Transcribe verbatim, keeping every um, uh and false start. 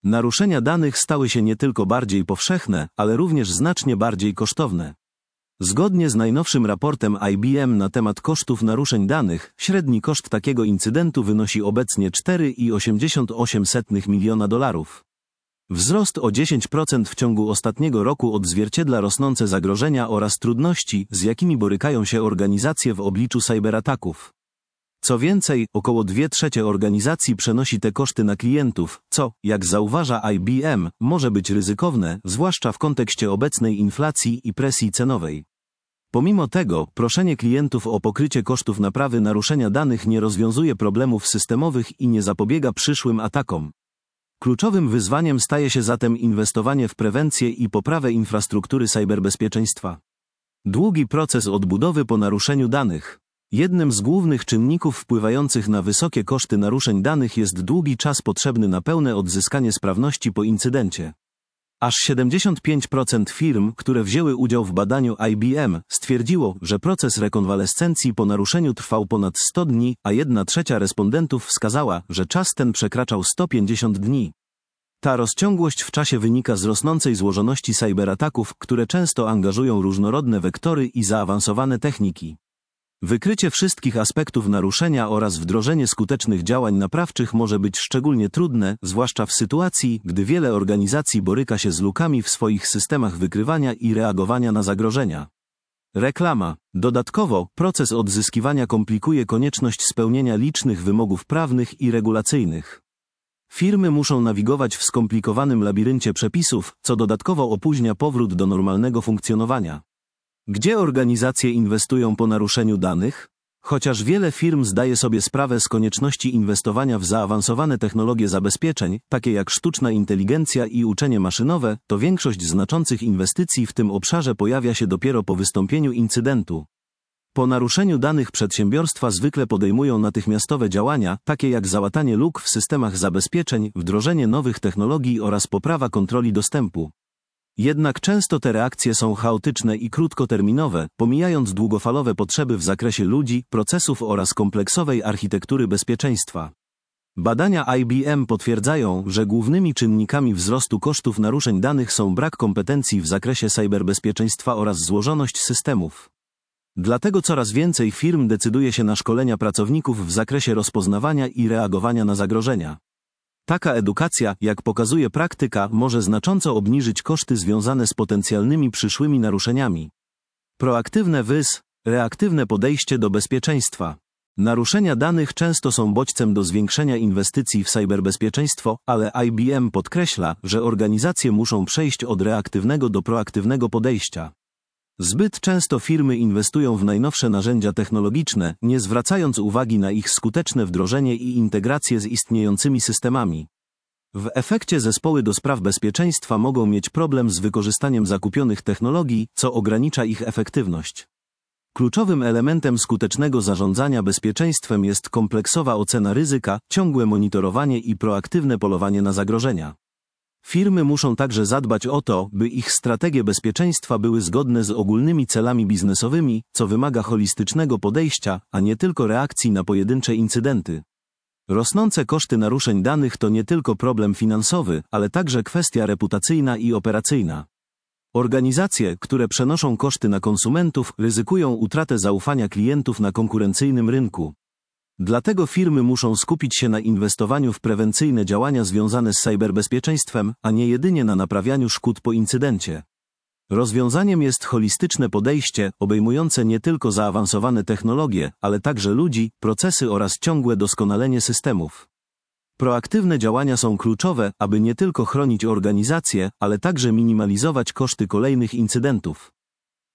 Naruszenia danych stały się nie tylko bardziej powszechne, ale również znacznie bardziej kosztowne. Zgodnie z najnowszym raportem I B M na temat kosztów naruszeń danych, średni koszt takiego incydentu wynosi obecnie cztery przecinek osiemdziesiąt osiem miliona dolarów. Wzrost o dziesięć procent w ciągu ostatniego roku odzwierciedla rosnące zagrożenia oraz trudności, z jakimi borykają się organizacje w obliczu cyberataków. Co więcej, około dwie trzecie organizacji przenosi te koszty na klientów, co, jak zauważa I B M, może być ryzykowne, zwłaszcza w kontekście obecnej inflacji i presji cenowej. Pomimo tego, proszenie klientów o pokrycie kosztów naprawy naruszenia danych nie rozwiązuje problemów systemowych i nie zapobiega przyszłym atakom. Kluczowym wyzwaniem staje się zatem inwestowanie w prewencję i poprawę infrastruktury cyberbezpieczeństwa. Długi proces odbudowy po naruszeniu danych. Jednym z głównych czynników wpływających na wysokie koszty naruszeń danych jest długi czas potrzebny na pełne odzyskanie sprawności po incydencie. Aż siedemdziesiąt pięć procent firm, które wzięły udział w badaniu I B M, stwierdziło, że proces rekonwalescencji po naruszeniu trwał ponad sto dni, a jedna trzecia respondentów wskazała, że czas ten przekraczał sto pięćdziesiąt dni. Ta rozciągłość w czasie wynika z rosnącej złożoności cyberataków, które często angażują różnorodne wektory i zaawansowane techniki. Wykrycie wszystkich aspektów naruszenia oraz wdrożenie skutecznych działań naprawczych może być szczególnie trudne, zwłaszcza w sytuacji, gdy wiele organizacji boryka się z lukami w swoich systemach wykrywania i reagowania na zagrożenia. Reklama. Dodatkowo, proces odzyskiwania komplikuje konieczność spełnienia licznych wymogów prawnych i regulacyjnych. Firmy muszą nawigować w skomplikowanym labiryncie przepisów, co dodatkowo opóźnia powrót do normalnego funkcjonowania. Gdzie organizacje inwestują po naruszeniu danych? Chociaż wiele firm zdaje sobie sprawę z konieczności inwestowania w zaawansowane technologie zabezpieczeń, takie jak sztuczna inteligencja i uczenie maszynowe, to większość znaczących inwestycji w tym obszarze pojawia się dopiero po wystąpieniu incydentu. Po naruszeniu danych przedsiębiorstwa zwykle podejmują natychmiastowe działania, takie jak załatanie luk w systemach zabezpieczeń, wdrożenie nowych technologii oraz poprawa kontroli dostępu. Jednak często te reakcje są chaotyczne i krótkoterminowe, pomijając długofalowe potrzeby w zakresie ludzi, procesów oraz kompleksowej architektury bezpieczeństwa. Badania I B M potwierdzają, że głównymi czynnikami wzrostu kosztów naruszeń danych są brak kompetencji w zakresie cyberbezpieczeństwa oraz złożoność systemów. Dlatego coraz więcej firm decyduje się na szkolenia pracowników w zakresie rozpoznawania i reagowania na zagrożenia. Taka edukacja, jak pokazuje praktyka, może znacząco obniżyć koszty związane z potencjalnymi przyszłymi naruszeniami. Proaktywne W Y S, reaktywne podejście do bezpieczeństwa. Naruszenia danych często są bodźcem do zwiększenia inwestycji w cyberbezpieczeństwo, ale I B M podkreśla, że organizacje muszą przejść od reaktywnego do proaktywnego podejścia. Zbyt często firmy inwestują w najnowsze narzędzia technologiczne, nie zwracając uwagi na ich skuteczne wdrożenie i integrację z istniejącymi systemami. W efekcie zespoły do spraw bezpieczeństwa mogą mieć problem z wykorzystaniem zakupionych technologii, co ogranicza ich efektywność. Kluczowym elementem skutecznego zarządzania bezpieczeństwem jest kompleksowa ocena ryzyka, ciągłe monitorowanie i proaktywne polowanie na zagrożenia. Firmy muszą także zadbać o to, by ich strategie bezpieczeństwa były zgodne z ogólnymi celami biznesowymi, co wymaga holistycznego podejścia, a nie tylko reakcji na pojedyncze incydenty. Rosnące koszty naruszeń danych to nie tylko problem finansowy, ale także kwestia reputacyjna i operacyjna. Organizacje, które przenoszą koszty na konsumentów, ryzykują utratę zaufania klientów na konkurencyjnym rynku. Dlatego firmy muszą skupić się na inwestowaniu w prewencyjne działania związane z cyberbezpieczeństwem, a nie jedynie na naprawianiu szkód po incydencie. Rozwiązaniem jest holistyczne podejście, obejmujące nie tylko zaawansowane technologie, ale także ludzi, procesy oraz ciągłe doskonalenie systemów. Proaktywne działania są kluczowe, aby nie tylko chronić organizację, ale także minimalizować koszty kolejnych incydentów.